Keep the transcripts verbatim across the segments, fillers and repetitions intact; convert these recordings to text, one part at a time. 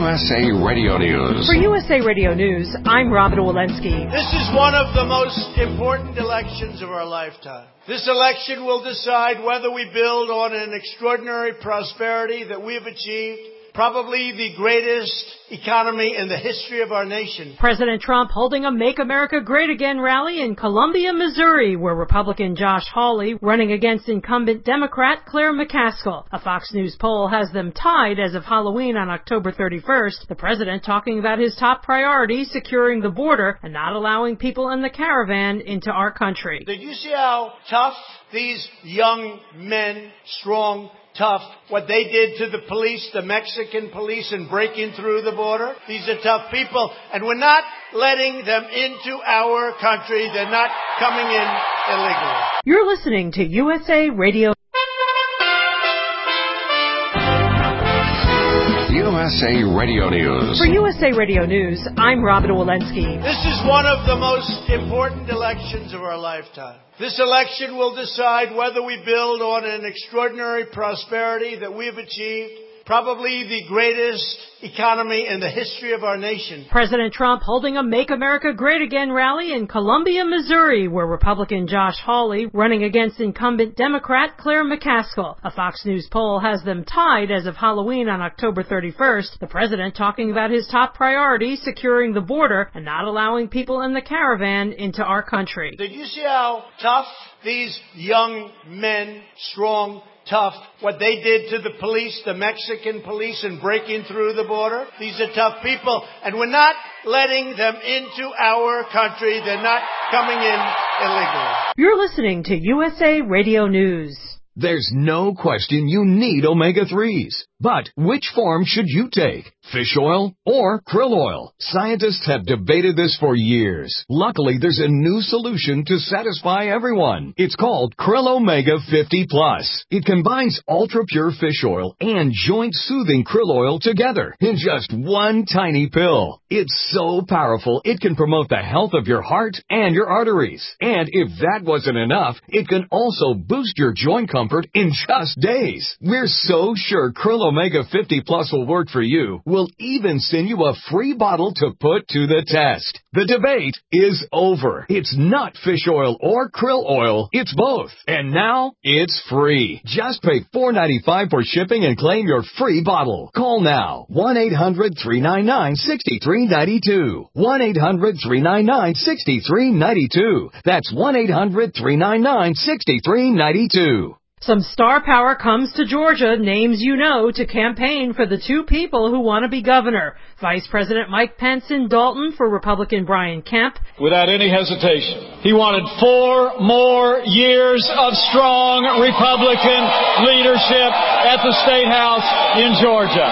S A Radio News. For U S A Radio News, I'm Robin Walensky. This is one of the most important elections of our lifetime. This election will decide whether we build on an extraordinary prosperity that we have achieved, probably the greatest economy in the history of our nation. President Trump holding a Make America Great Again rally in Columbia, Missouri, where Republican Josh Hawley running against incumbent Democrat Claire McCaskill. A Fox News poll has them tied as of Halloween on October thirty-first. The president talking about his top priority, securing the border and not allowing people in the caravan into our country. Did you see how tough these young men, strong, tough, what they did to the police, the Mexican police, in breaking through the border? These are tough people, and we're not letting them into our country. They're not coming in illegally. You're listening to U S A Radio. U S A Radio News. For U S A Radio News, I'm Robin Walensky. This is one of the most important elections of our lifetime. This election will decide whether we build on an extraordinary prosperity that we have achieved, probably the greatest economy in the history of our nation. President Trump holding a Make America Great Again rally in Columbia, Missouri, where Republican Josh Hawley running against incumbent Democrat Claire McCaskill. A Fox News poll has them tied as of Halloween on October thirty-first. The president talking about his top priority, securing the border and not allowing people in the caravan into our country. Did you see how tough these young men, strong, tough, what they did to the police, the Mexican police, in breaking through the border? These are tough people, and we're not letting them into our country. They're not coming in illegally. You're listening to U S A Radio News. There's no question you need omega threes. But which form should you take? Fish oil or krill oil? Scientists have debated this for years. Luckily, there's a new solution to satisfy everyone. It's called Krill Omega fifty plus. It combines ultra-pure fish oil and joint-soothing krill oil together in just one tiny pill. It's so powerful, it can promote the health of your heart and your arteries. And if that wasn't enough, it can also boost your joint comfort in just days. We're so sure Krill Omega fifty plus will work for you. We'll even send you a free bottle to put to the test. The debate is over. It's not fish oil or krill oil. It's both. And now it's free. Just pay four dollars and ninety-five cents for shipping and claim your free bottle. Call now. one eight hundred three nine nine six three nine two. one eight hundred three nine nine six three nine two. That's one eight hundred three nine nine six three nine two. Some star power comes to Georgia, names you know, to campaign for the two people who want to be governor. Vice President Mike Pence in Dalton for Republican Brian Kemp. Without any hesitation, he wanted four more years of strong Republican leadership at the State House in Georgia.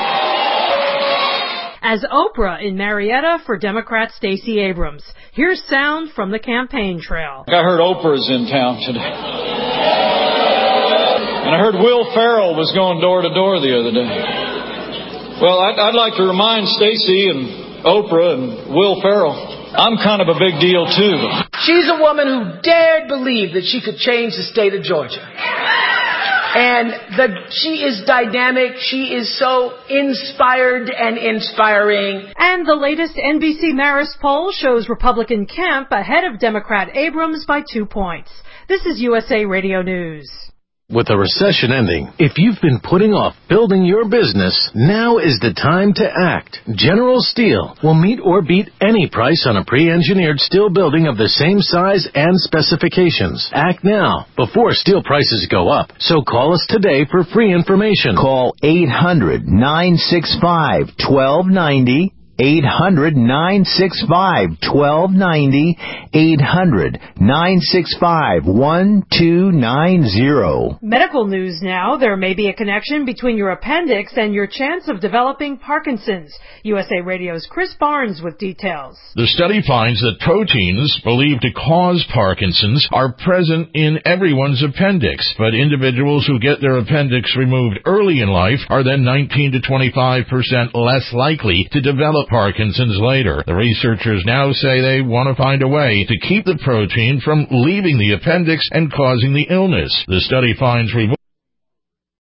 As Oprah in Marietta for Democrat Stacey Abrams. Here's sound from the campaign trail. I heard Oprah's in town today. And I heard Will Ferrell was going door to door the other day. Well, I'd, I'd like to remind Stacey and Oprah and Will Ferrell, I'm kind of a big deal too. She's a woman who dared believe that she could change the state of Georgia. And the, she is dynamic. She is so inspired and inspiring. And the latest N B C Marist poll shows Republican Kemp ahead of Democrat Abrams by two points. This is U S A Radio News. With the recession ending, if you've been putting off building your business, now is the time to act. General Steel will meet or beat any price on a pre-engineered steel building of the same size and specifications. Act now, before steel prices go up. So call us today for free information. Call eight hundred nine six five one two nine zero. eight hundred nine six five one two nine zero. eight hundred nine six five one two nine zero. Medical news now. There may be a connection between your appendix and your chance of developing Parkinson's. U S A Radio's Chris Barnes with details. The study finds that proteins believed to cause Parkinson's are present in everyone's appendix, but individuals who get their appendix removed early in life are then nineteen to twenty-five percent less likely to develop Parkinson's later. The researchers now say they want to find a way to keep the protein from leaving the appendix and causing the illness. The study finds removal